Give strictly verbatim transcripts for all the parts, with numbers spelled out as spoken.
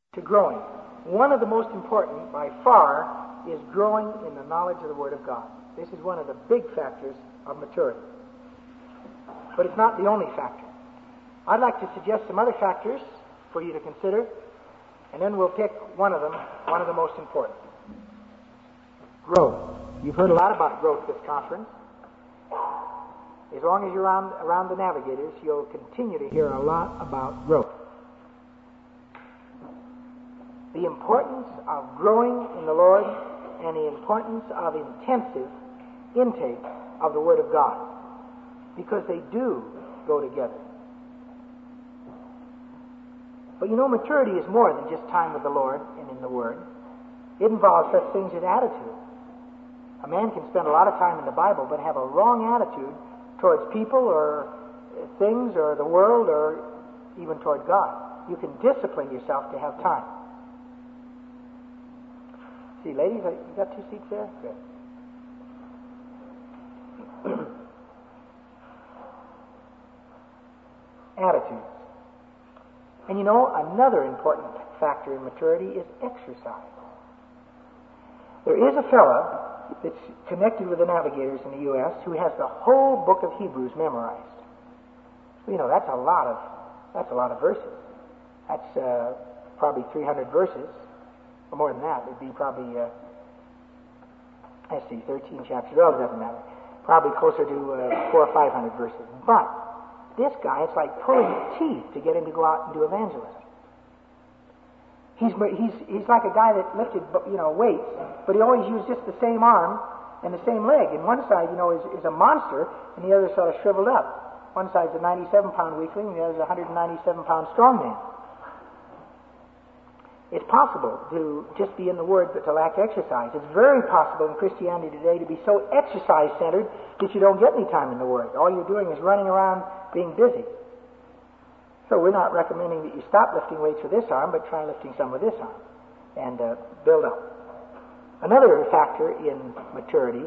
to growing. One of the most important, by far, is growing in the knowledge of the Word of God. This is one of the big factors of maturity. But it's not the only factor. I'd like to suggest some other factors for you to consider, and then we'll pick one of them, one of the most important. Growth. You've heard a lot about growth this conference. As long as you're around, around the Navigators, you'll continue to hear a lot about growth. The importance of growing in the Lord and the importance of intensive intake of the Word of God, because they do go together. But you know, maturity is more than just time with the Lord and in the Word. It involves such things as attitude. A man can spend a lot of time in the Bible but have a wrong attitude towards people or things or the world or even toward God. You can discipline yourself to have time. See, ladies, you got two seats there? Good. Attitudes. And you know, another important factor in maturity is exercise. There is a fellow that's connected with the Navigators in the U S who has the whole book of Hebrews memorized. You know, that's a lot of that's a lot of verses. That's uh, probably three hundred verses, or more than that. It'd be probably uh, let's see, thirteen chapters. Well, it doesn't matter. Probably closer to uh, four or five hundred verses. But this guy, it's like pulling teeth to get him to go out and do evangelism. He's he's he's like a guy that lifted, you know, weights, but he always used just the same arm and the same leg. And one side, you know, is, is a monster, and the other sort of shriveled up. One side's a ninety-seven pound weakling, and the other's a one hundred ninety-seven pound strongman. It's possible to just be in the Word but to lack exercise. It's very possible in Christianity today to be so exercise-centered that you don't get any time in the Word. All you're doing is running around being busy. So we're not recommending that you stop lifting weights with this arm, but try lifting some with this arm and uh, build up. Another factor in maturity,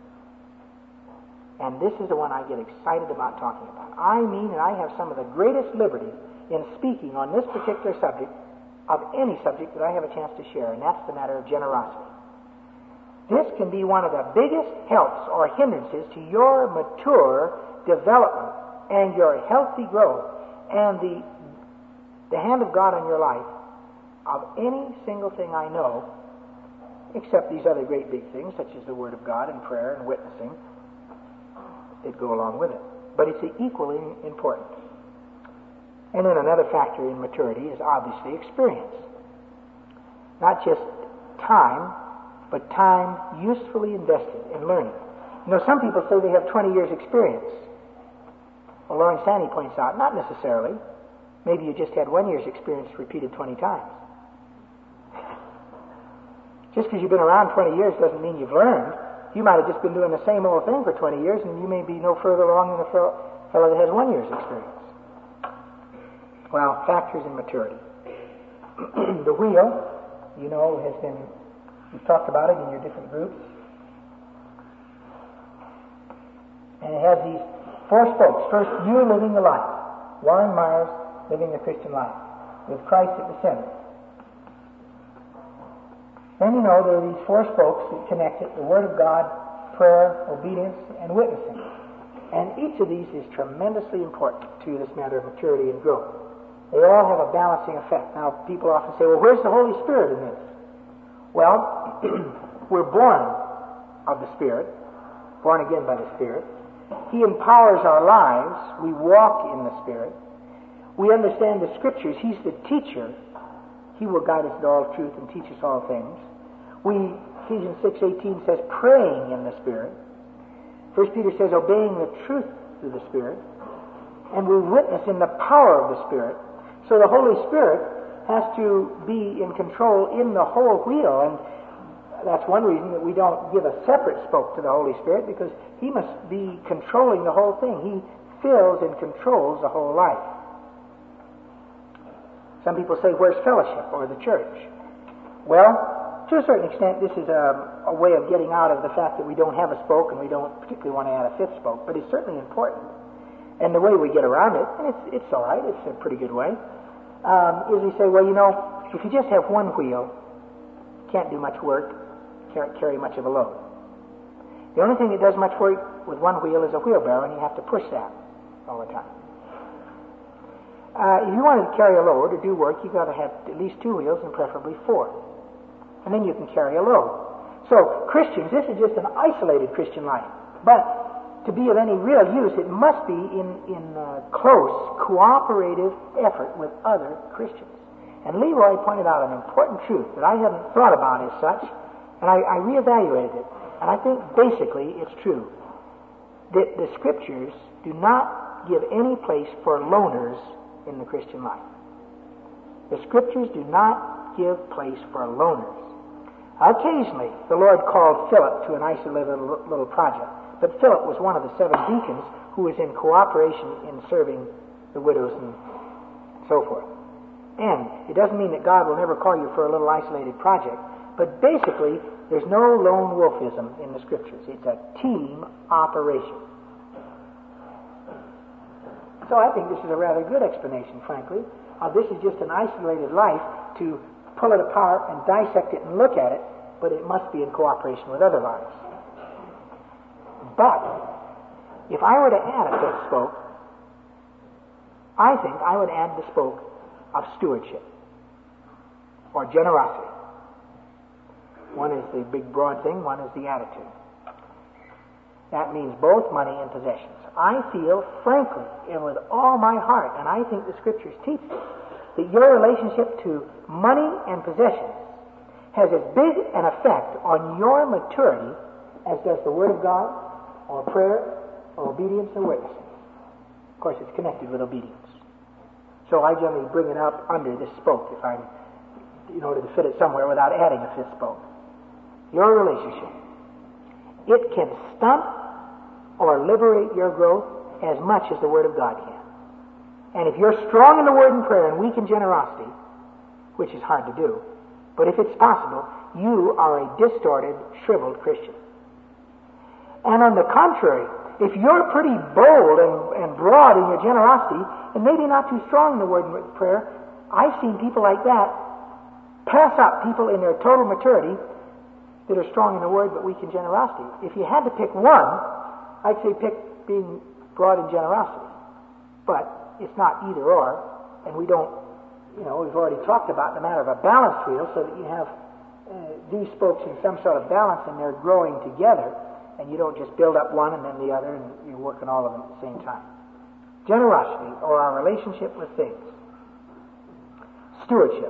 and this is the one I get excited about talking about. I mean, and I have some of the greatest liberty in speaking on this particular subject of any subject that I have a chance to share, and that's the matter of generosity. This can be one of the biggest helps or hindrances to your mature development and your healthy growth and the the hand of God on your life of any single thing I know, except these other great big things, such as the Word of God and prayer and witnessing, that go along with it. But it's equally important. And then another factor in maturity is obviously experience. Not just time, but time usefully invested in learning. You know, some people say they have twenty years experience. Well, Lawrence Sandy points out, not necessarily. Maybe you just had one year's experience repeated twenty times. Just because you've been around twenty years doesn't mean you've learned. You might have just been doing the same old thing for twenty years, and you may be no further along than the fellow that has one year's experience. Well, factors in maturity. The wheel, you know, has been, you've talked about it in your different groups. And it has these four spokes. First, you living the life. Warren Myers, living the Christian life, with Christ at the center. Then, you know, there are these four spokes that connect it: the Word of God, prayer, obedience, and witnessing. And each of these is tremendously important to this matter of maturity and growth. They all have a balancing effect. Now, people often say, well, where's the Holy Spirit in this? Well, we're born of the Spirit, born again by the Spirit. He empowers our lives. We walk in the Spirit. We understand the Scriptures. He's the teacher. He will guide us into all truth and teach us all things. We, Ephesians six eighteen says, praying in the Spirit. First Peter says, obeying the truth through the Spirit. And we witness in the power of the Spirit. So the Holy Spirit has to be in control in the whole wheel. And that's one reason that we don't give a separate spoke to the Holy Spirit, because He must be controlling the whole thing. He fills and controls the whole life. Some people say, where's fellowship or the church? Well, to a certain extent, this is a, a way of getting out of the fact that we don't have a spoke and we don't particularly want to add a fifth spoke, but it's certainly important. And the way we get around it, and it's, it's all right, it's a pretty good way, um, is we say, well, you know, if you just have one wheel, you can't do much work, can't carry much of a load. The only thing that does much work with one wheel is a wheelbarrow, and you have to push that all the time. Uh, if you want to carry a load or do work, you've got to have at least two wheels and preferably four. And then you can carry a load. So, Christians, this is just an isolated Christian life. But to be of any real use, it must be in, in uh, close, cooperative effort with other Christians. And Leroy pointed out an important truth that I hadn't thought about as such, and I, I reevaluated it. And I think basically it's true that the Scriptures do not give any place for loners in the Christian life. The Scriptures do not give place for loners. Occasionally, the Lord called Philip to an isolated little, little project, but Philip was one of the seven deacons who was in cooperation in serving the widows and so forth. And it doesn't mean that God will never call you for a little isolated project, but basically, there's no lone wolfism in the Scriptures. It's a team operation. So I think this is a rather good explanation, frankly. Uh, this is just an isolated life to pull it apart and dissect it and look at it, but it must be in cooperation with other lives. But if I were to add a fifth spoke, I think I would add the spoke of stewardship or generosity. One is the big broad thing, one is the attitude. That means both money and possessions. I feel, frankly, and with all my heart, and I think the Scriptures teach this, that your relationship to money and possessions has as big an effect on your maturity as does the Word of God, or prayer, or obedience, or witnessing. Of course, it's connected with obedience. So I generally bring it up under this spoke if I'm, in order to fit it somewhere without adding a fifth spoke. Your relationship. It can stunt or liberate your growth as much as the Word of God can. And if you're strong in the Word and prayer and weak in generosity, which is hard to do, but if it's possible, you are a distorted, shriveled Christian. And on the contrary, if you're pretty bold and, and broad in your generosity, and maybe not too strong in the Word and prayer, I've seen people like that pass up people in their total maturity that are strong in the Word but weak in generosity. If you had to pick one, I'd say pick being broad in generosity. But it's not either or, and we don't, you know, we've already talked about the matter of a balanced wheel so that you have uh, these spokes in some sort of balance and they're growing together, and you don't just build up one and then the other and you're working all of them at the same time. Generosity, or our relationship with things. Stewardship.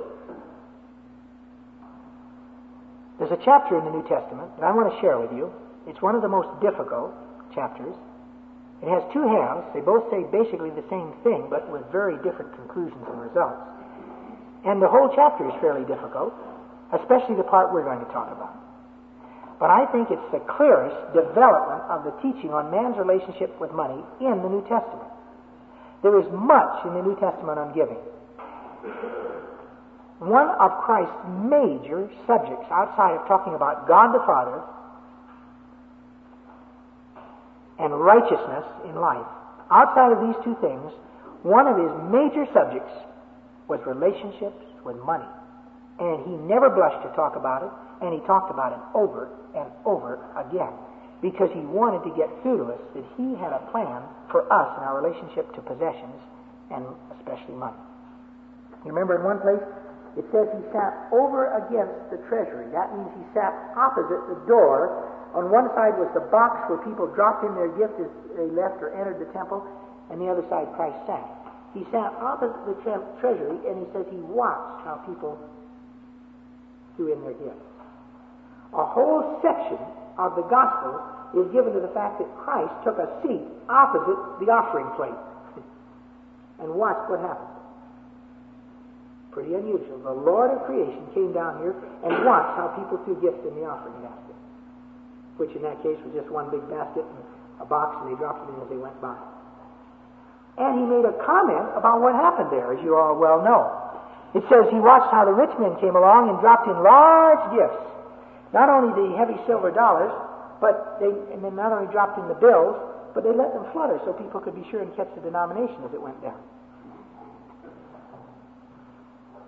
There's a chapter in the New Testament that I want to share with you. It's one of the most difficult chapters. It has two halves. They both say basically the same thing, but with very different conclusions and results. And the whole chapter is fairly difficult, especially the part we're going to talk about. But I think it's the clearest development of the teaching on man's relationship with money in the New Testament. There is much in the New Testament on giving. One of Christ's major subjects, outside of talking about God the Father and righteousness in life, outside of these two things, one of his major subjects was relationships with money. And he never blushed to talk about it, and he talked about it over and over again, because he wanted to get through to us that he had a plan for us in our relationship to possessions, and especially money. You remember in one place, it says he sat over against the treasury. That means he sat opposite the door. On one side was the box where people dropped in their gift as they left or entered the temple, and the other side Christ sat. He sat opposite the tre- treasury, and he says he watched how people threw in their gifts. A whole section of the gospel is given to the fact that Christ took a seat opposite the offering plate and watched what happened. Pretty unusual. The Lord of creation came down here and watched how people threw gifts in the offering basket, which in that case was just one big basket and a box, and they dropped it in as they went by. And he made a comment about what happened there, as you all well know. It says he watched how the rich men came along and dropped in large gifts. Not only the heavy silver dollars, but they, and then not only dropped in the bills, but they let them flutter so people could be sure and catch the denomination as it went down.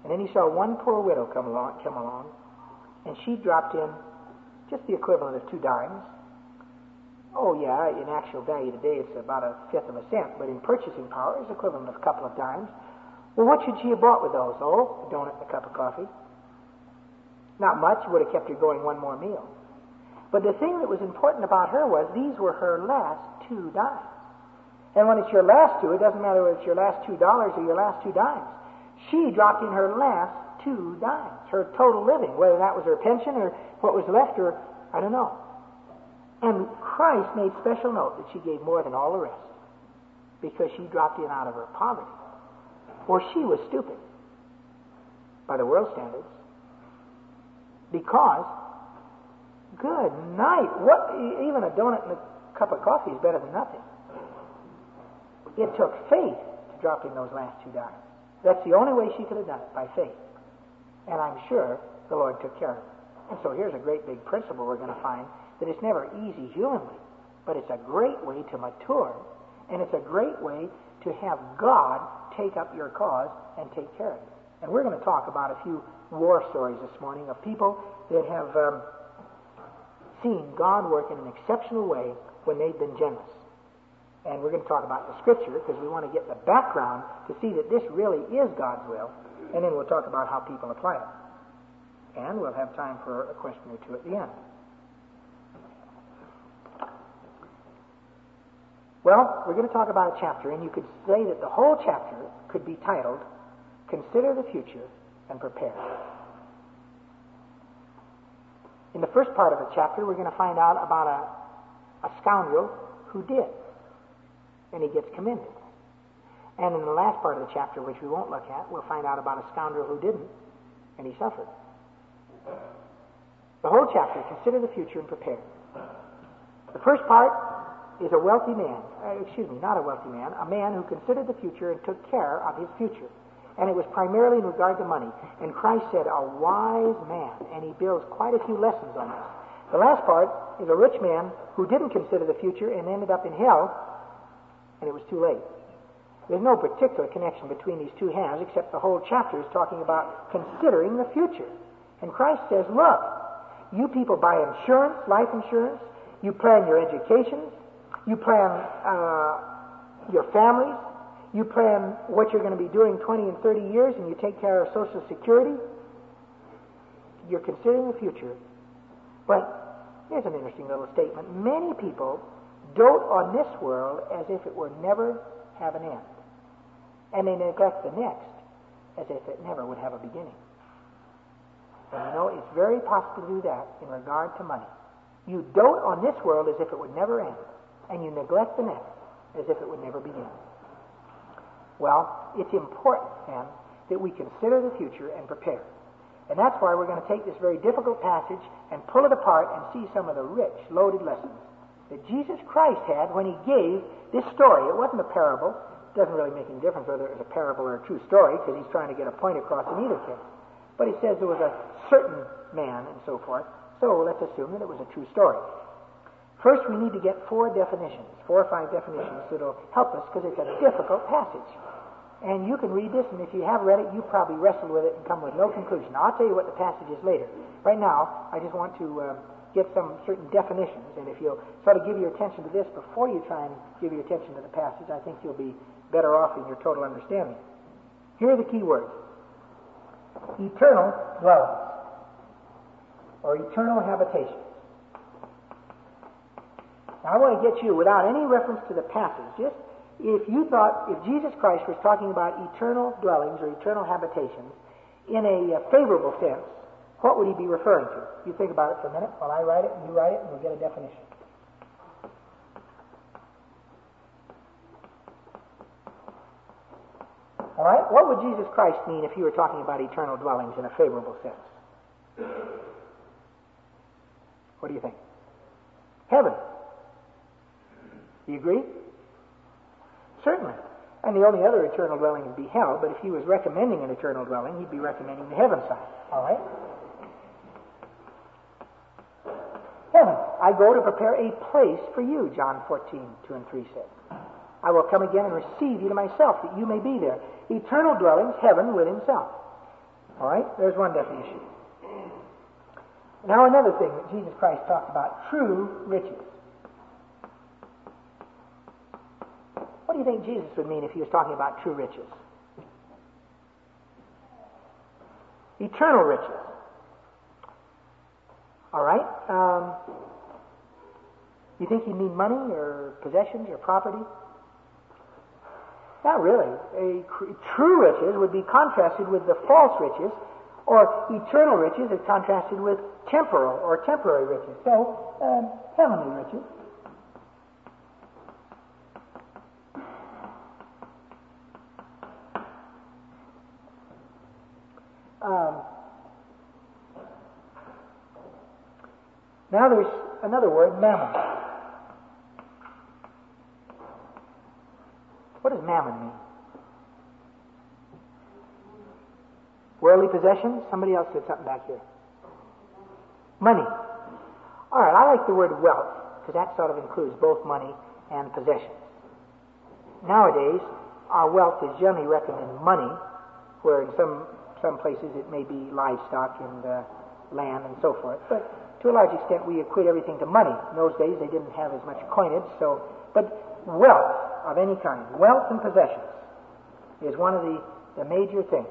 And then he saw one poor widow come along, come along, and she dropped in just the equivalent of two dimes. Oh, yeah, in actual value today it's about a fifth of a cent, but in purchasing power it's equivalent of a couple of dimes. Well, what should she have bought with those? Oh, a donut and a cup of coffee. Not much. Would have kept her going one more meal. But the thing that was important about her was these were her last two dimes. And when it's your last two, it doesn't matter whether it's your last two dollars or your last two dimes. She dropped in her last two dimes, her total living, whether that was her pension or what was left, or I don't know. And Christ made special note that she gave more than all the rest because she dropped in out of her poverty. For she was stupid by the world standards. Because, good night, what, even a donut and a cup of coffee is better than nothing. It took faith to drop in those last two dimes. That's the only way she could have done it, by faith. And I'm sure the Lord took care of it. And so here's a great big principle we're going to find, that it's never easy humanly, but it's a great way to mature, and it's a great way to have God take up your cause and take care of you. And we're going to talk about a few war stories this morning of people that have um, seen God work in an exceptional way when they've been generous. And we're going to talk about the Scripture because we want to get the background to see that this really is God's will, and then we'll talk about how people apply it. And we'll have time for a question or two at the end. Well, we're going to talk about a chapter, and you could say that the whole chapter could be titled, Consider the Future and Prepare. In the first part of the chapter, we're going to find out about a, a scoundrel who did, and he gets commended. And in the last part of the chapter, which we won't look at, we'll find out about a scoundrel who didn't, and he suffered. The whole chapter, Consider the Future and Prepare. The first part is a wealthy man, uh, excuse me, not a wealthy man, a man who considered the future and took care of his future. And it was primarily in regard to money. And Christ said, a wise man, and he builds quite a few lessons on this. The last part is a rich man who didn't consider the future and ended up in hell, and it was too late. There's no particular connection between these two halves, except the whole chapter is talking about considering the future. And Christ says, look, you people buy insurance, life insurance, you plan your educations, you plan uh, your families, you plan what you're going to be doing twenty and thirty years, and you take care of Social Security. You're considering the future. But here's an interesting little statement. Many people dote on this world as if it would never have an end. And they neglect the next as if it never would have a beginning. And you know, it's very possible to do that in regard to money. You dote on this world as if it would never end, and you neglect the next as if it would never begin. Well, it's important, then, that we consider the future and prepare. And that's why we're going to take this very difficult passage and pull it apart and see some of the rich, loaded lessons that Jesus Christ had when he gave this story. It wasn't a parable. It doesn't really make any difference whether it was a parable or a true story, because he's trying to get a point across in either case. But he says there was a certain man and so forth, so let's assume that it was a true story. First, we need to get four definitions, four or five definitions that will help us, because it's a difficult passage. And you can read this, and if you have read it, you probably wrestled with it and come with no conclusion. Now, I'll tell you what the passage is later. Right now, I just want to uh, get some certain definitions, and if you'll sort of give your attention to this before you try and give your attention to the passage, I think you'll be better off in your total understanding. Here are the key words. Eternal dwellings, or eternal habitations. Now, I want to get you, without any reference to the passage, just if you thought, if Jesus Christ was talking about eternal dwellings or eternal habitations in a uh, favorable sense, what would he be referring to? You think about it for a minute while I write it and you write it, and we'll get a definition. All right? What would Jesus Christ mean if you were talking about eternal dwellings in a favorable sense? What do you think? Heaven. Do you agree? Certainly. And the only other eternal dwelling would be hell, but if he was recommending an eternal dwelling, he'd be recommending the heaven side. All right? Heaven. I go to prepare a place for you, John fourteen, two and three says. I will come again and receive you to myself, that you may be there. Eternal dwellings, heaven with himself. All right? There's one definition. Now another thing that Jesus Christ talked about, true riches. What do you think Jesus would mean if he was talking about true riches? Eternal riches. All right? Um, you think you need money or possessions or property? Not really. A cr- true riches would be contrasted with the false riches, or eternal riches is contrasted with temporal or temporary riches. So, um, heavenly riches. Um, now there's another word, mammon. What does mammon mean? Worldly possessions? Somebody else said something back here. Money. All right, I like the word wealth, because that sort of includes both money and possessions. Nowadays, our wealth is generally reckoned in money, where in some some places it may be livestock and uh, land and so forth. But to a large extent, we equate everything to money. In those days, they didn't have as much coinage, so... But wealth of any kind, wealth and possessions, is one of the, the major things.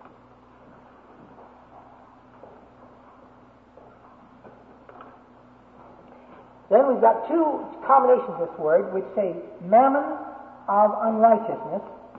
Then we've got two combinations of this word which say mammon of unrighteousness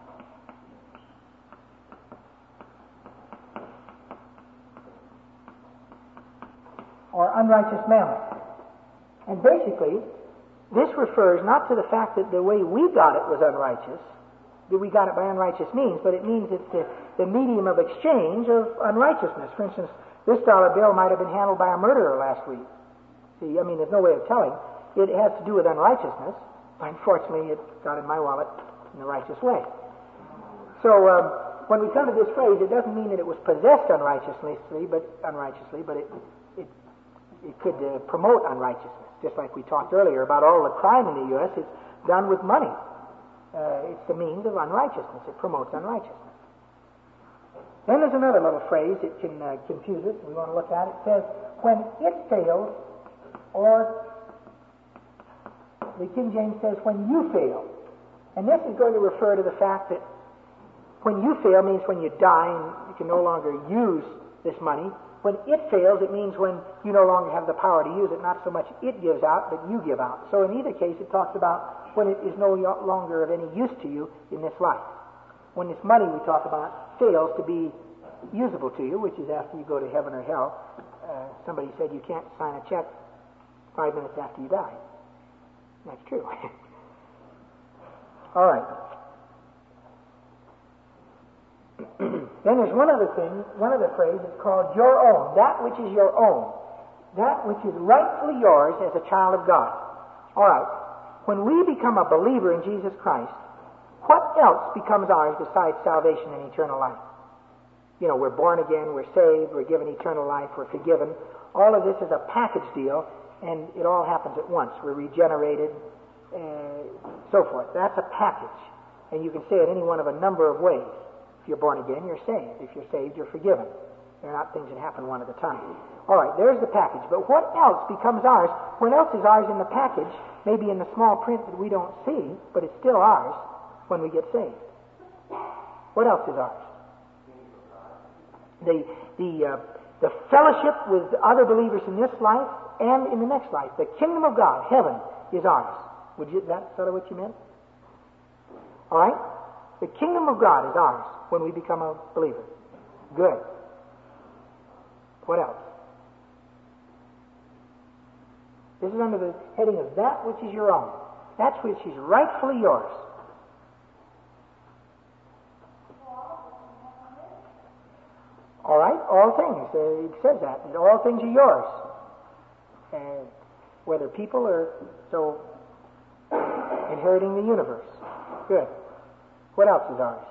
or unrighteous mammon. And basically, this refers not to the fact that the way we got it was unrighteous, that we got it by unrighteous means, but it means it's the, the medium of exchange of unrighteousness. For instance, this dollar bill might have been handled by a murderer last week. See, I mean, there's no way of telling. It has to do with unrighteousness. Unfortunately, it got in my wallet in the righteous way. So, um, when we come to this phrase, it doesn't mean that it was possessed unrighteously, but unrighteously, but it it it could uh, promote unrighteousness. Just like we talked earlier about all the crime in the U S, it's done with money. Uh, it's the means of unrighteousness. It promotes unrighteousness. Then there's another little phrase that can uh, confuse us. We want to look at it. It says, when it fails, or the King James says, when you fail. And this is going to refer to the fact that when you fail means when you die and you can no longer use this money. When it fails, it means when you no longer have the power to use it. Not so much it gives out, but you give out. So in either case, it talks about when it is no longer of any use to you in this life. When this money we talk about fails to be usable to you, which is after you go to heaven or hell. Uh, somebody said you can't sign a check five minutes after you die. That's true. All right. Then there's one other thing, one other phrase, it's called your own. That which is your own. That which is rightfully yours as a child of God. All right. When we become a believer in Jesus Christ, what else becomes ours besides salvation and eternal life? You know, we're born again, we're saved, we're given eternal life, we're forgiven. All of this is a package deal, and it all happens at once. We're regenerated, uh, so forth. That's a package. And you can say it any one of a number of ways. If you're born again, you're saved. If you're saved, you're forgiven. They're not things that happen one at a time. All right, there's the package. But what else becomes ours? What else is ours in the package? Maybe in the small print that we don't see, but it's still ours when we get saved. What else is ours? The the uh, the fellowship with other believers in this life and in the next life. The kingdom of God, heaven, is ours. Would you? That's sort of what you meant? All right. The kingdom of God is ours when we become a believer. Good. What else? This is under the heading of that which is your own. That which is rightfully yours. All right, all things. Uh, it says that. that all things are yours. Uh, whether people or so inheriting the universe. Good. What else is ours?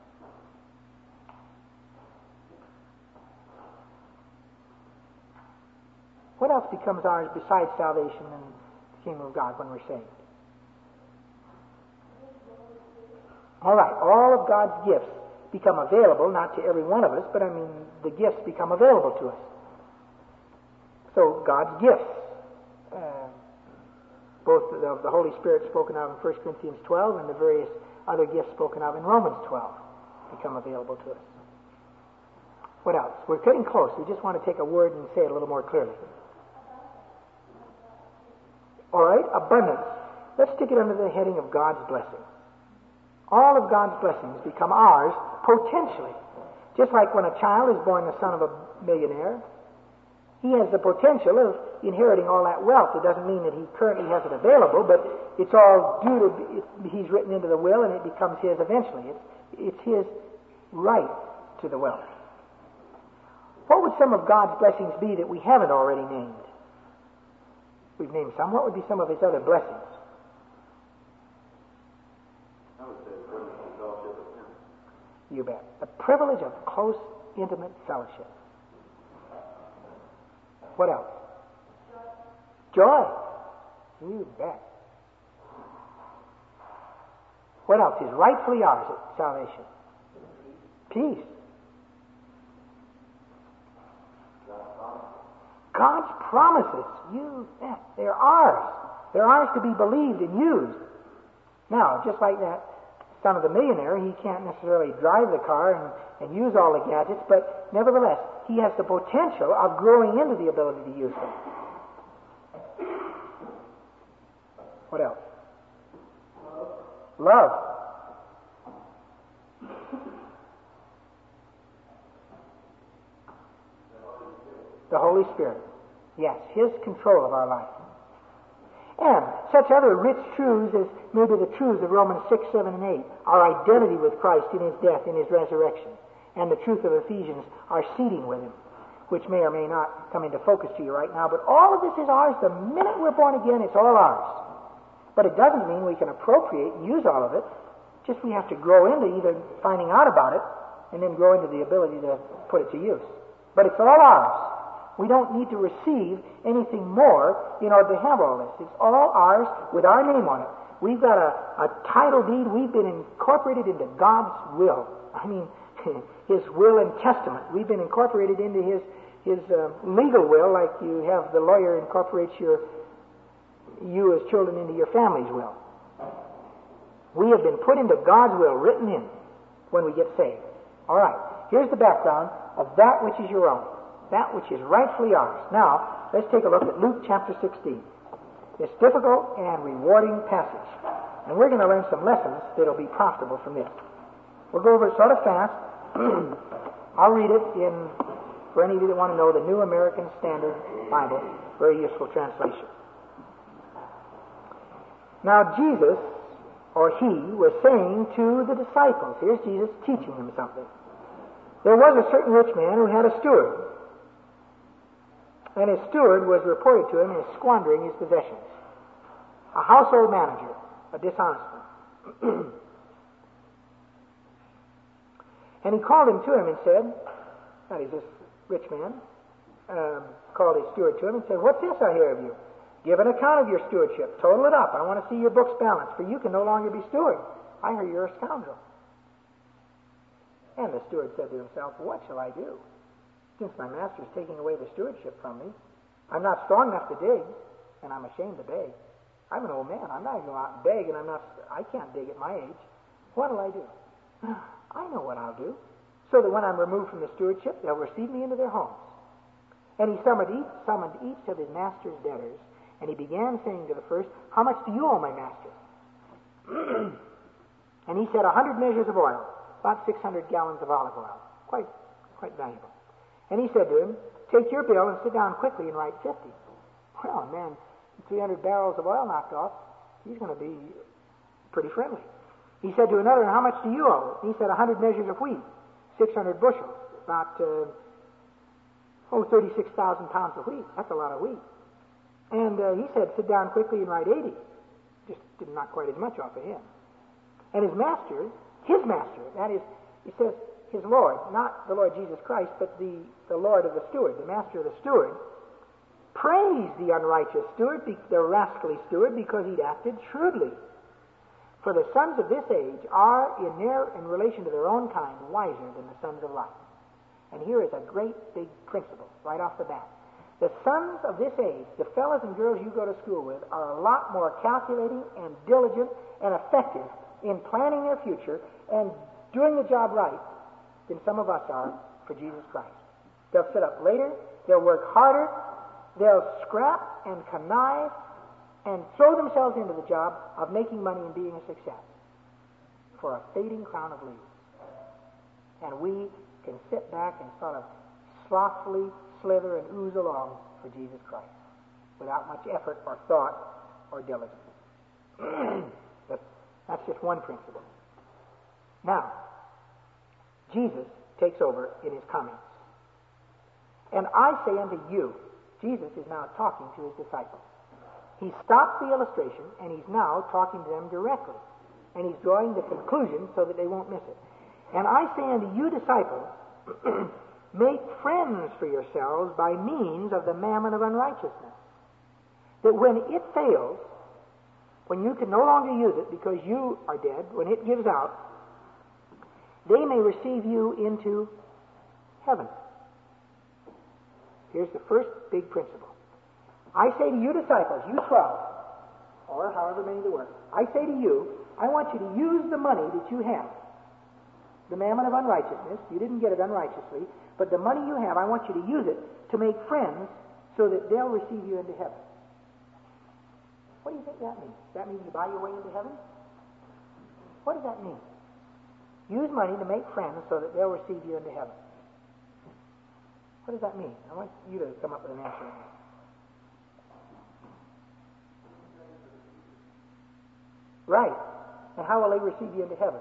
What else becomes ours besides salvation and the kingdom of God when we're saved? All right, all of God's gifts become available, not to every one of us, but I mean the gifts become available to us. So God's gifts, uh, both of the Holy Spirit spoken of in First Corinthians twelve and the various other gifts spoken of in Romans twelve, become available to us. What else? We're getting close. We just want to take a word and say it a little more clearly. All right, abundance. Let's stick it under the heading of God's blessing. All of God's blessings become ours potentially. Just like when a child is born the son of a millionaire, he has the potential of inheriting all that wealth. It doesn't mean that he currently has it available, but it's all due to, it, he's written into the will and it becomes his eventually. It's, it's his right to the wealth. What would some of God's blessings be that we haven't already named? We've named some. What would be some of his other blessings? I would say the privilege of fellowship with him. You bet. The privilege of close, intimate fellowship. What else? Joy. You bet. What else is rightfully ours at salvation? Peace. God's promises, you bet, they're ours. They're ours to be believed and used. Now, just like that son of the millionaire, he can't necessarily drive the car and, and use all the gadgets, but nevertheless, he has the potential of growing into the ability to use them. What else? Love. The Holy Spirit. Yes, his control of our life. And such other rich truths as maybe the truths of Romans six, seven, and eight, our identity with Christ in his death, in his resurrection, and the truth of Ephesians, our seating with him, which may or may not come into focus to you right now, but all of this is ours. The minute we're born again, it's all ours. But it doesn't mean we can appropriate and use all of it. Just we have to grow into either finding out about it and then grow into the ability to put it to use. But it's all ours. We don't need to receive anything more in order to have all this. It's all ours with our name on it. We've got a, a title deed. We've been incorporated into God's will. I mean, his will and testament. We've been incorporated into his, his uh, legal will, like you have the lawyer incorporates your, you as children into your family's will. We have been put into God's will, written in, when we get saved. All right, here's the background of that which is your own. That which is rightfully ours. Now, let's take a look at Luke chapter sixteen. This difficult and rewarding passage. And we're going to learn some lessons that will be profitable from this. We'll go over it sort of fast. I'll read it in, for any of you that want to know, the New American Standard Bible. Very useful translation. Now, Jesus, or he, was saying to the disciples, here's Jesus teaching them something. There was a certain rich man who had a steward. And his steward was reported to him as squandering his possessions. A household manager, a dishonest one. And he called him to him and said, that is, this rich man um, called his steward to him and said, "What's this I hear of you? Give an account of your stewardship. Total it up. I want to see your books balanced, for you can no longer be steward. I hear you're a scoundrel." And the steward said to himself, "What shall I do? Since my master is taking away the stewardship from me, I'm not strong enough to dig, and I'm ashamed to beg. I'm an old man. I'm not going to go out and beg, and I'm not. I can't dig at my age. What'll I do? I know what I'll do, so that when I'm removed from the stewardship, they'll receive me into their homes." And he summoned each, summoned each of his master's debtors, and he began saying to the first, "How much do you owe my master?" And he said, "A hundred measures of oil, about six hundred gallons of olive oil, quite, quite valuable." And he said to him, "Take your bill and sit down quickly and write fifty." Well, man, three hundred barrels of oil knocked off, he's going to be pretty friendly. He said to another, "How much do you owe?" He said, "A hundred measures of wheat, six hundred bushels, about, uh, oh, thirty-six thousand pounds of wheat. That's a lot of wheat." And uh, he said, "Sit down quickly and write eighty. Just did not quite as much off of him. And his master, his master, that is, he says, his Lord, not the Lord Jesus Christ, but the, the Lord of the steward, the master of the steward, praised the unrighteous steward, the rascally steward, because he'd acted shrewdly. For the sons of this age are, in their in relation to their own kind, wiser than the sons of light. And here is a great big principle right off the bat. The sons of this age, the fellows and girls you go to school with, are a lot more calculating and diligent and effective in planning their future and doing the job right than some of us are for Jesus Christ. They'll sit up later, they'll work harder, they'll scrap and connive and throw themselves into the job of making money and being a success for a fading crown of leaves. And we can sit back and sort of slothfully slither and ooze along for Jesus Christ without much effort or thought or diligence. But that's just one principle. Now, Jesus takes over in his comments. And I say unto you, Jesus is now talking to his disciples. He stopped the illustration, and he's now talking to them directly. And he's drawing the conclusion so that they won't miss it. And I say unto you, disciples, make friends for yourselves by means of the mammon of unrighteousness, that when it fails, when you can no longer use it because you are dead, when it gives out, they may receive you into heaven. Here's the first big principle. I say to you disciples, you twelve, or however many there were, I say to you, I want you to use the money that you have, the mammon of unrighteousness. You didn't get it unrighteously, but the money you have, I want you to use it to make friends so that they'll receive you into heaven. What do you think that means? Does that mean you buy your way into heaven? What does that mean? Use money to make friends so that they'll receive you into heaven. What does that mean? I want you to come up with an answer. Right. And how will they receive you into heaven?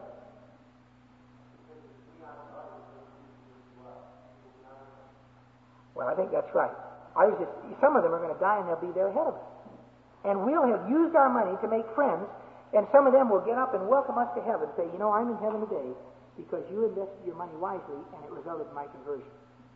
Well, I think that's right. I was just, some of them are going to die and they'll be there ahead of us. And we'll have used our money to make friends, and some of them will get up and welcome us to heaven, say, you know, I'm in heaven today because you invested your money wisely and it resulted in my conversion.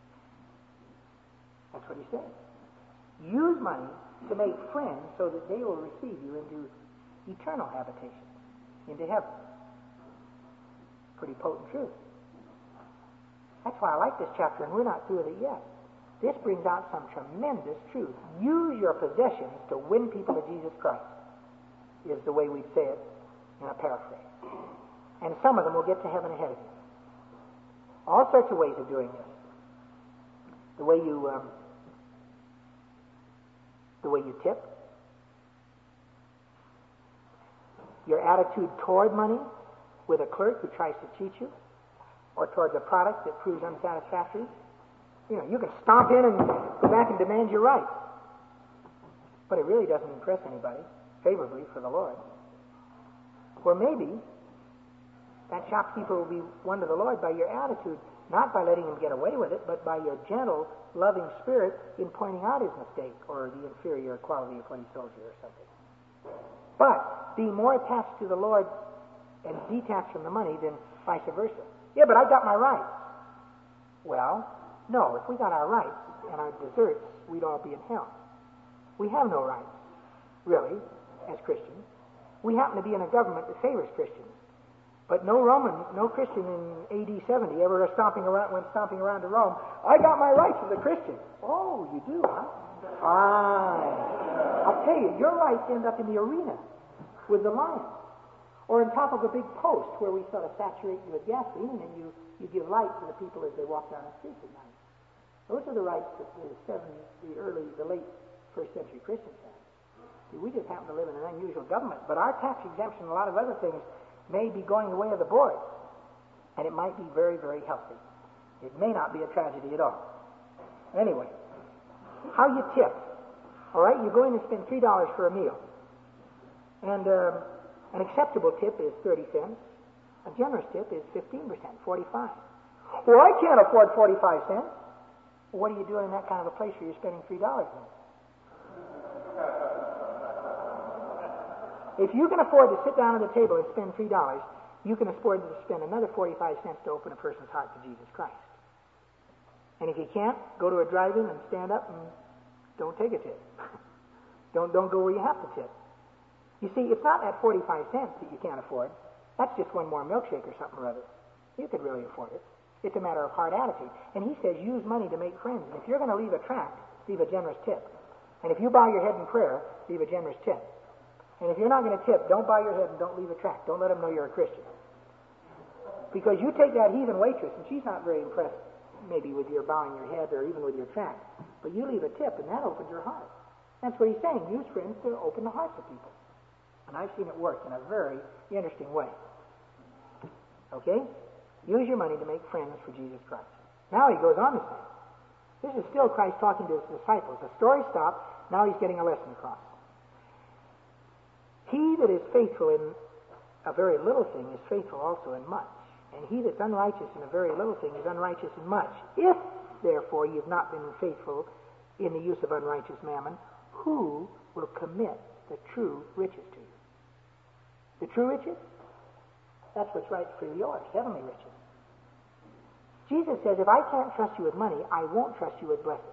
That's what he's saying. Use money to make friends so that they will receive you into eternal habitation, into heaven. Pretty potent truth. That's why I like this chapter, and we're not through with it yet. This brings out some tremendous truth. Use your possessions to win people to Jesus Christ, is the way we'd say it in a paraphrase. And some of them will get to heaven ahead of you. All sorts of ways of doing this. The way you, um, the way you tip, your attitude toward money with a clerk who tries to cheat you, or towards a product that proves unsatisfactory. You know, you can stomp in and go back and demand your rights. But it really doesn't impress anybody favorably for the Lord. Or maybe that shopkeeper will be won to the Lord by your attitude, not by letting him get away with it, but by your gentle, loving spirit in pointing out his mistake or the inferior quality of what he sold you or something. But be more attached to the Lord and detached from the money than vice versa. Yeah, but I got my rights. Well, no, if we got our rights and our deserts, we'd all be in hell. We have no rights, really, as Christians. We happen to be in a government that favors Christians. But no Roman, no Christian in A D seventy ever stomping around, went stomping around to Rome. I got my rights as a Christian. Oh, you do, huh? Fine. I'll tell you, your rights end up in the arena with the lions, or on top of a big post where we sort of saturate you with gasoline, and then you, you give light to the people as they walk down the streets at night. Those are the rights that the seven, the early, the late first century Christians had. See, we just happen to live in an unusual government, but our tax exemption and a lot of other things may be going the way of the board, and it might be very, very healthy. It may not be a tragedy at all. Anyway, how you tip. All right, you go in and spend three dollars for a meal, and um, an acceptable tip is thirty cents. A generous tip is fifteen percent, forty-five. Well, I can't afford forty-five cents. Well, what are you doing in that kind of a place where you're spending three dollars? If you can afford to sit down at the table and spend three dollars, you can afford to spend another forty-five cents to open a person's heart to Jesus Christ. And if you can't, go to a drive-in and stand up and don't take a tip. don't don't go where you have to tip. You see, it's not that forty-five cents that you can't afford. That's just one more milkshake or something or other. You could really afford it. It's a matter of hard attitude. And he says use money to make friends. And if you're going to leave a tract, leave a generous tip. And if you bow your head in prayer, leave a generous tip. And if you're not going to tip, don't bow your head and don't leave a tract. Don't let them know you're a Christian. Because you take that heathen waitress, and she's not very impressed maybe with your bowing your head or even with your tract. But you leave a tip, and that opens your heart. That's what he's saying. Use friends to open the hearts of people. And I've seen it work in a very interesting way. Okay? Use your money to make friends for Jesus Christ. Now he goes on to say, this is still Christ talking to his disciples. The story stopped. Now he's getting a lesson across. He that is faithful in a very little thing is faithful also in much. And he that's unrighteous in a very little thing is unrighteous in much. If, therefore, you've not been faithful in the use of unrighteous mammon, who will commit the true riches to you? The true riches? That's what's rightfully yours, heavenly riches. Jesus says, if I can't trust you with money, I won't trust you with blessings.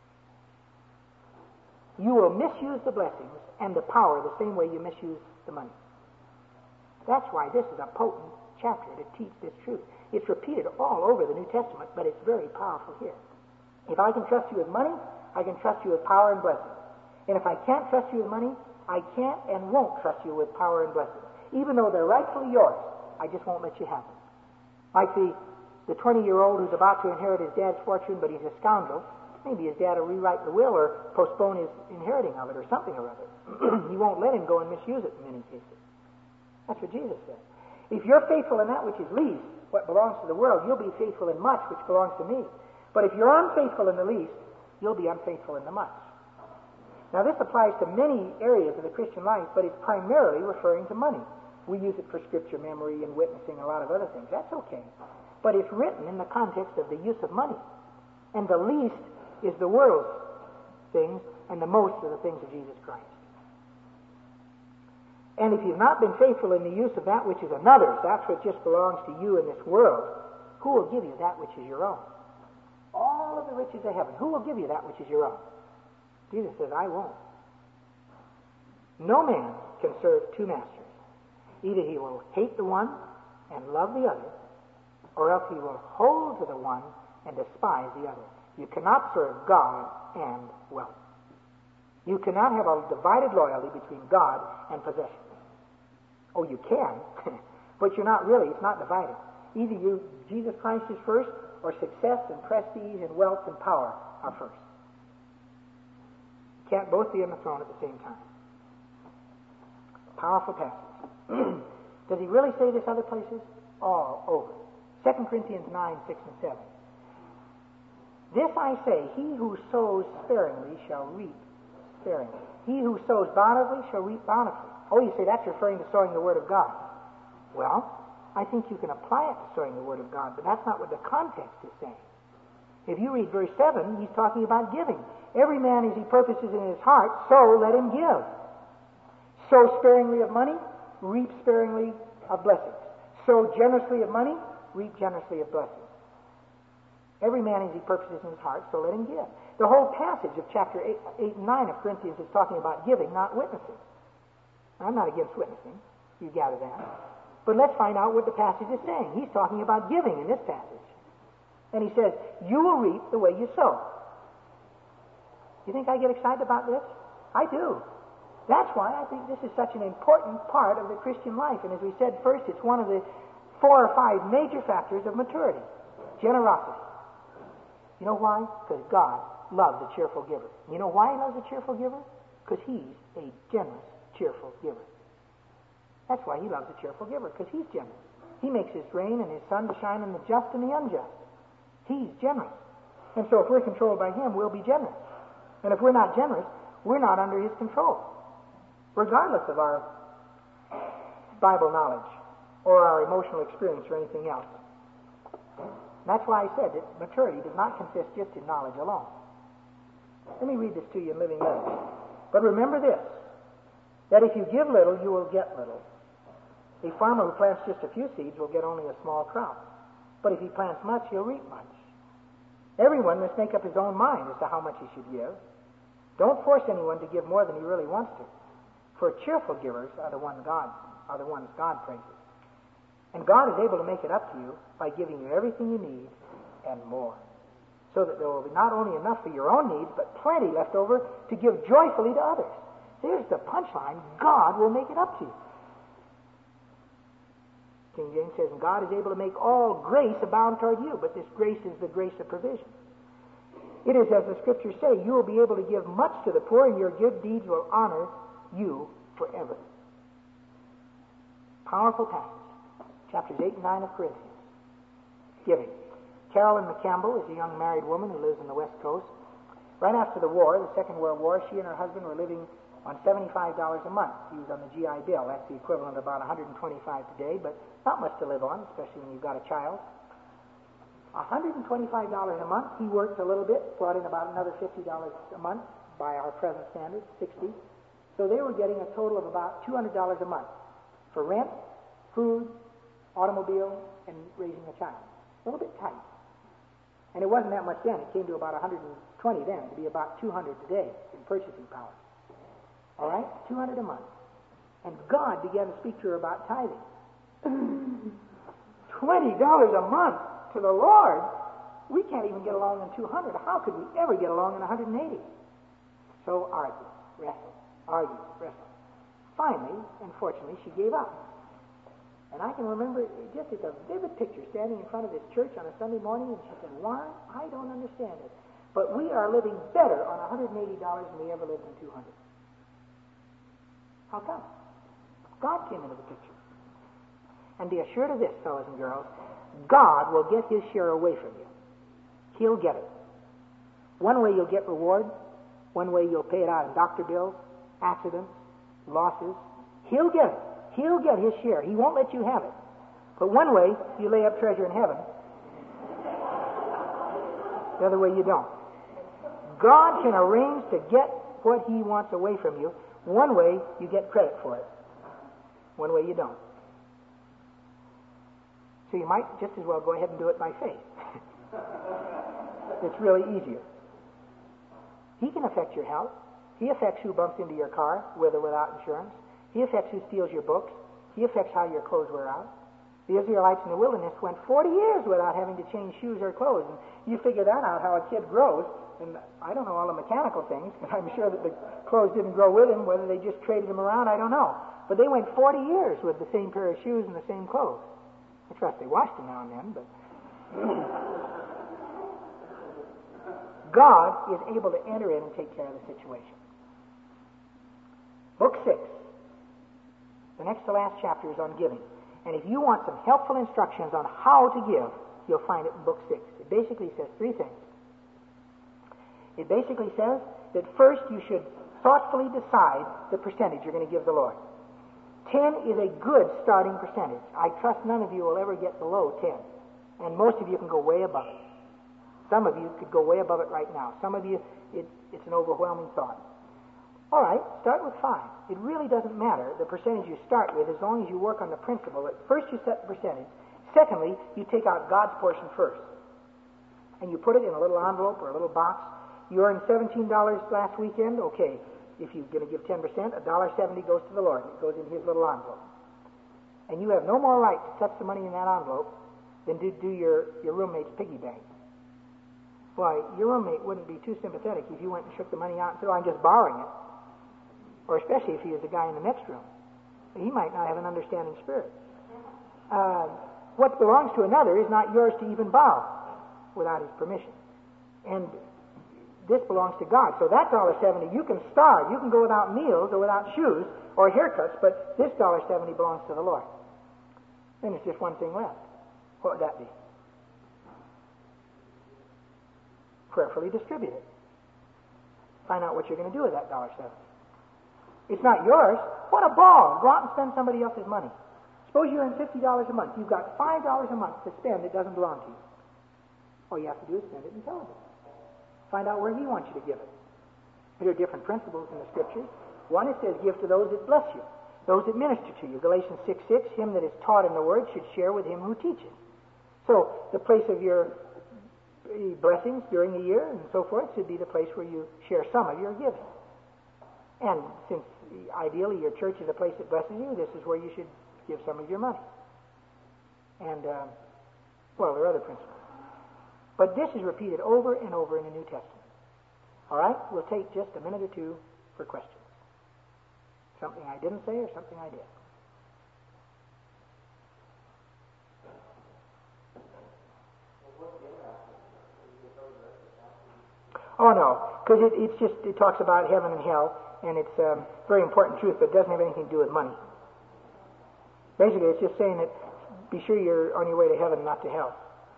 You will misuse the blessings and the power the same way you misuse the money. That's why this is a potent chapter to teach this truth. It's repeated all over the New Testament, but it's very powerful here. If I can trust you with money, I can trust you with power and blessings. And if I can't trust you with money, I can't and won't trust you with power and blessings. Even though they're rightfully yours, I just won't let you have them. Like the, the twenty-year-old who's about to inherit his dad's fortune, but he's a scoundrel. Maybe his dad will rewrite the will or postpone his inheriting of it or something or other. He won't let him go and misuse it in many cases. That's what Jesus said. If you're faithful in that which is least, what belongs to the world, you'll be faithful in much which belongs to me. But if you're unfaithful in the least, you'll be unfaithful in the much. Now this applies to many areas of the Christian life, but it's primarily referring to money. We use it for scripture memory and witnessing and a lot of other things. That's okay. But it's written in the context of the use of money. And the least is the world's things, and the most are the things of Jesus Christ. And if you've not been faithful in the use of that which is another's, that's what just belongs to you in this world, who will give you that which is your own? All of the riches of heaven, who will give you that which is your own? Jesus says, I won't. No man can serve two masters. Either he will hate the one and love the other, or else he will hold to the one and despise the other. You cannot serve God and wealth. You cannot have a divided loyalty between God and possessions. Oh, you can, but you're not really. It's not divided. Either you, Jesus Christ is first, or success and prestige and wealth and power are first. You can't both be on the throne at the same time. Powerful passage. Does he really say this other places? All over. Second Corinthians nine, six, and seven. This I say, he who sows sparingly shall reap sparingly. He who sows bountifully shall reap bountifully. Oh, you say that's referring to sowing the Word of God. Well, I think you can apply it to sowing the Word of God, but that's not what the context is saying. If you read verse seven, he's talking about giving. Every man as he purposes in his heart, so let him give. Sow sparingly of money, reap sparingly of blessings. Sow generously of money, reap generously of blessings. Every man as he purposes in his heart, so let him give. The whole passage of chapter eight, eight and nine of Corinthians is talking about giving, not witnessing. I'm not against witnessing. You gather that. But let's find out what the passage is saying. He's talking about giving in this passage. And he says, you will reap the way you sow. You think I get excited about this? I do. That's why I think this is such an important part of the Christian life. And as we said first, it's one of the four or five major factors of maturity. Generosity. You know why? Because God loves a cheerful giver. You know why he loves a cheerful giver? Because he's a generous, cheerful giver. That's why he loves a cheerful giver, because he's generous. He makes his rain and his sun to shine on the just and the unjust. He's generous. And so if we're controlled by him, we'll be generous. And if we're not generous, we're not under his control, regardless of our Bible knowledge or our emotional experience or anything else. That's why I said that maturity does not consist just in knowledge alone. Let me read this to you in Living Letters. But remember this, that if you give little, you will get little. A farmer who plants just a few seeds will get only a small crop. But if he plants much, he'll reap much. Everyone must make up his own mind as to how much he should give. Don't force anyone to give more than he really wants to. For cheerful givers are the one God are the ones God praises. And God is able to make it up to you by giving you everything you need and more, so that there will be not only enough for your own needs, but plenty left over to give joyfully to others. There's the punchline. God will make it up to you. King James says, and God is able to make all grace abound toward you, but this grace is the grace of provision. It is, as the Scriptures say, you will be able to give much to the poor, and your good deeds will honor you forever. Powerful passage. Chapters eight and nine of Corinthians. Giving. Carolyn McCampbell is a young married woman who lives on the West Coast. Right after the war, the Second World War, she and her husband were living on seventy-five dollars a month. He was on the G I Bill. That's the equivalent of about one hundred twenty-five dollars today, but not much to live on, especially when you've got a child. one hundred twenty-five dollars a month. He worked a little bit, brought in about another fifty dollars a month by our present standards, sixty dollars. So they were getting a total of about two hundred dollars a month for rent, food, automobile, and raising a child. A little bit tight. And it wasn't that much then. It came to about one hundred twenty then, to be about two hundred today in purchasing power. All right? two hundred a month. And God began to speak to her about tithing. twenty dollars a month to the Lord? We can't even get along on two hundred. How could we ever get along on one hundred eighty? So argue, wrestle, argue, wrestle. Finally, unfortunately, she gave up. And I can remember just as a vivid picture standing in front of this church on a Sunday morning, and she said, Warren, I don't understand it, but we are living better on one hundred eighty dollars than we ever lived on two hundred dollars. How come? God came into the picture. And be assured of this, fellows and girls, God will get his share away from you. He'll get it. One way you'll get reward, one way you'll pay it out in doctor bills, accidents, losses. He'll get it. He'll get his share. He won't let you have it. But one way, you lay up treasure in heaven. The other way, you don't. God can arrange to get what he wants away from you. One way, you get credit for it. One way, you don't. So you might just as well go ahead and do it by faith. It's really easier. He can affect your health. He affects who bumps into your car, with or without insurance. He affects who steals your books. He affects how your clothes wear out. The Israelites in the wilderness went forty years without having to change shoes or clothes. And you figure that out, how a kid grows. And I don't know all the mechanical things, but I'm sure that the clothes didn't grow with him. Whether they just traded them around, I don't know. But they went forty years with the same pair of shoes and the same clothes. I trust they washed them now and then, but God is able to enter in and take care of the situation. Book six. The next to last chapter is on giving. And if you want some helpful instructions on how to give, you'll find it in Book six. It basically says three things. It basically says that first you should thoughtfully decide the percentage you're going to give the Lord. Ten is a good starting percentage. I trust none of you will ever get below ten. And most of you can go way above it. Some of you could go way above it right now. Some of you, it, it's an overwhelming thought. All right, start with five. It really doesn't matter the percentage you start with as long as you work on the principle that first you set the percentage. Secondly, you take out God's portion first. And you put it in a little envelope or a little box. You earned seventeen dollars last weekend. Okay, if you're going to give ten percent, one dollar seventy goes to the Lord. It goes in his little envelope. And you have no more right to touch the money in that envelope than to do your, your roommate's piggy bank. Why, your roommate wouldn't be too sympathetic if you went and shook the money out and said, oh, I'm just borrowing it. Or especially if he was the guy in the next room. He might not have an understanding spirit. Uh, what belongs to another is not yours to even borrow without his permission. And this belongs to God. So that one dollar seventy, you can starve. You can go without meals or without shoes or haircuts, but this one dollar seventy belongs to the Lord. Then there's just one thing left. What would that be? Prayerfully distribute it. Find out what you're going to do with that one dollar seventy. It's not yours. What a ball. Go out and spend somebody else's money. Suppose you earn fifty dollars a month. You've got five dollars a month to spend that doesn't belong to you. All you have to do is spend it and tell him. Find out where he wants you to give it. There are different principles in the Scriptures. One, it says, give to those that bless you, those that minister to you. Galatians six six, him that is taught in the Word should share with him who teaches. So the place of your blessings during the year and so forth should be the place where you share some of your giving. And since ideally your church is a place that blesses you, this is where you should give some of your money. And, uh, well, there are other principles. But this is repeated over and over in the New Testament. All right? We'll take just a minute or two for questions. Something I didn't say or something I did. Oh, no, because it, it's just, it talks about heaven and hell, and it's a um, very important truth, but it doesn't have anything to do with money. Basically, it's just saying that be sure you're on your way to heaven, not to hell.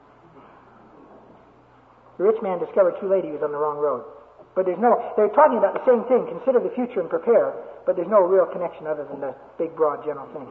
The rich man discovered too late he was on the wrong road. But there's no, they're talking about the same thing, consider the future and prepare, but there's no real connection other than the big, broad, general thing.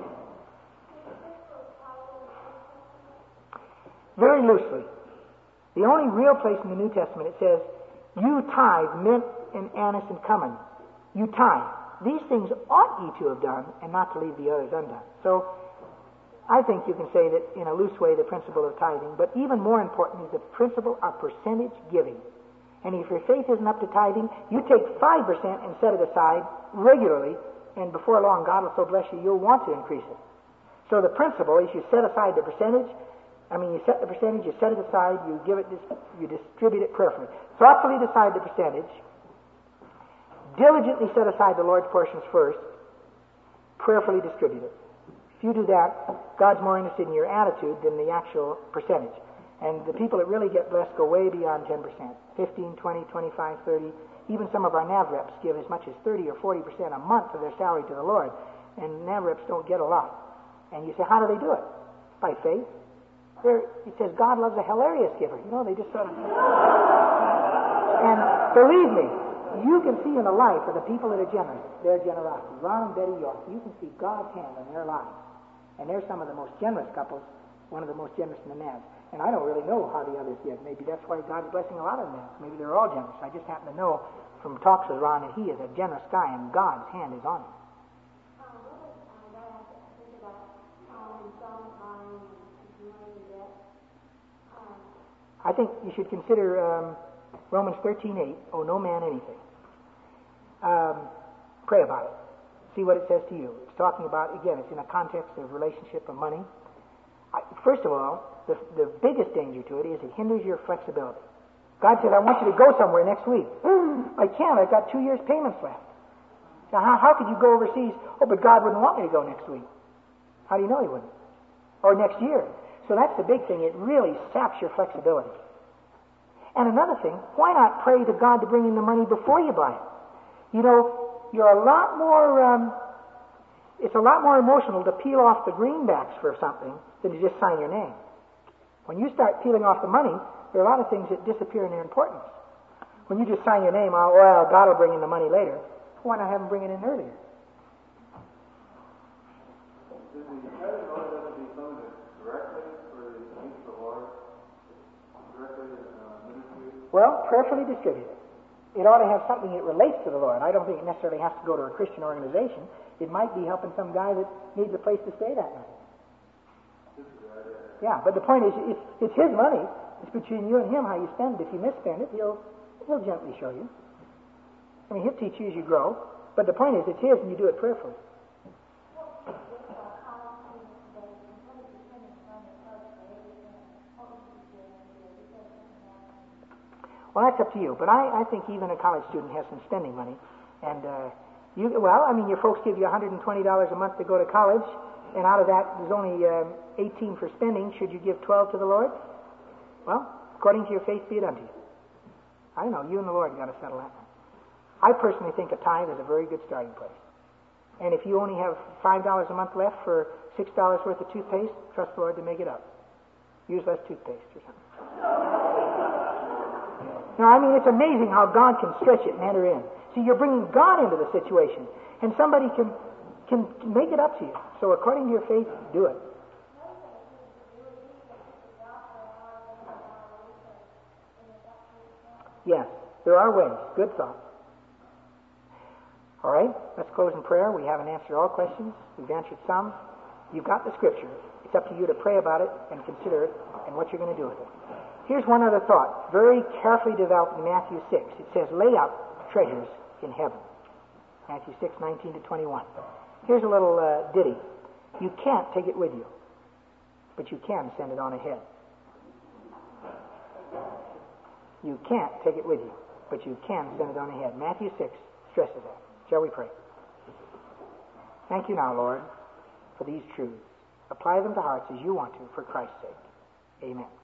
Very loosely. The only real place in the New Testament it says, you tithe mint and anise and cumin. You tithe. These things ought ye to have done, and not to leave the others undone. So, I think you can say that in a loose way the principle of tithing, but even more important is the principle of percentage giving. And if your faith isn't up to tithing, you take five percent and set it aside regularly, and before long God will so bless you, you'll want to increase it. So the principle is you set aside the percentage. I mean, you set the percentage, you set it aside, you give it, you distribute it prayerfully. Thoughtfully decide the percentage. Diligently set aside the Lord's portions first. Prayerfully distribute it. If you do that, God's more interested in your attitude than the actual percentage. And the people that really get blessed go way beyond ten percent. fifteen, twenty, twenty-five, thirty. Even some of our N A V reps give as much as thirty or forty percent a month of their salary to the Lord. And N A V reps don't get a lot. And you say, how do they do it? By faith. There, it says God loves a hilarious giver. You know, they just sort of... And believe me, you can see in the life of the people that are generous, their generosity. Ron and Betty York, you can see God's hand in their lives. And they're some of the most generous couples, one of the most generous in the N A V. And I don't really know how the others give. Maybe that's why God's blessing a lot of them. Maybe they're all generous. I just happen to know from talks with Ron that he is a generous guy, and God's hand is on him. I think you should consider um, Romans thirteen eight, owe no man anything. Um, pray about it. See what it says to you. It's talking about, again, it's in a context of relationship of money. I, first of all, the, the biggest danger to it is it hinders your flexibility. God says, I want you to go somewhere next week. I can't. I've got two years' payments left. Now, how, how could you go overseas? Oh, but God wouldn't want me to go next week. How do you know He wouldn't? Or next year. So that's the big thing. It really saps your flexibility. And another thing, why not pray to God to bring in the money before you buy it? You know, you're a lot more, um, it's a lot more emotional to peel off the greenbacks for something than to just sign your name. When you start peeling off the money, there are a lot of things that disappear in their importance. When you just sign your name, oh, well, God will bring in the money later. Why not have Him bring it in earlier? Well, prayerfully distributed. It ought to have something that relates to the Lord. I don't think it necessarily has to go to a Christian organization. It might be helping some guy that needs a place to stay that night. Yeah, but the point is, it's, it's His money. It's between you and Him how you spend it. If you misspend it, He'll, he'll gently show you. I mean, He'll teach you as you grow. But the point is, it's His and you do it prayerfully. Well, that's up to you. But I, I think even a college student has some spending money. And, uh, you, well, I mean, your folks give you one hundred twenty dollars a month to go to college, and out of that, there's only um, eighteen for spending. Should you give twelve to the Lord? Well, according to your faith, be it unto you. I don't know. You and the Lord got to settle that. I personally think a tithe is a very good starting place. And if you only have five dollars a month left for six dollars worth of toothpaste, trust the Lord to make it up. Use less toothpaste or something. Now, I mean, it's amazing how God can stretch it and enter in. See, you're bringing God into the situation, and somebody can, can make it up to you. So according to your faith, do it. Yes, there are ways. Good thought. All right, let's close in prayer. We haven't answered all questions. We've answered some. You've got the Scripture. It's up to you to pray about it and consider it and what you're going to do with it. Here's one other thought, very carefully developed in Matthew six. It says, lay up treasures in heaven. Matthew six, nineteen to twenty-one. Here's a little uh, ditty. You can't take it with you, but you can send it on ahead. You can't take it with you, but you can send it on ahead. Matthew six stresses that. Shall we pray? Thank you now, Lord, for these truths. Apply them to hearts as you want to, for Christ's sake. Amen.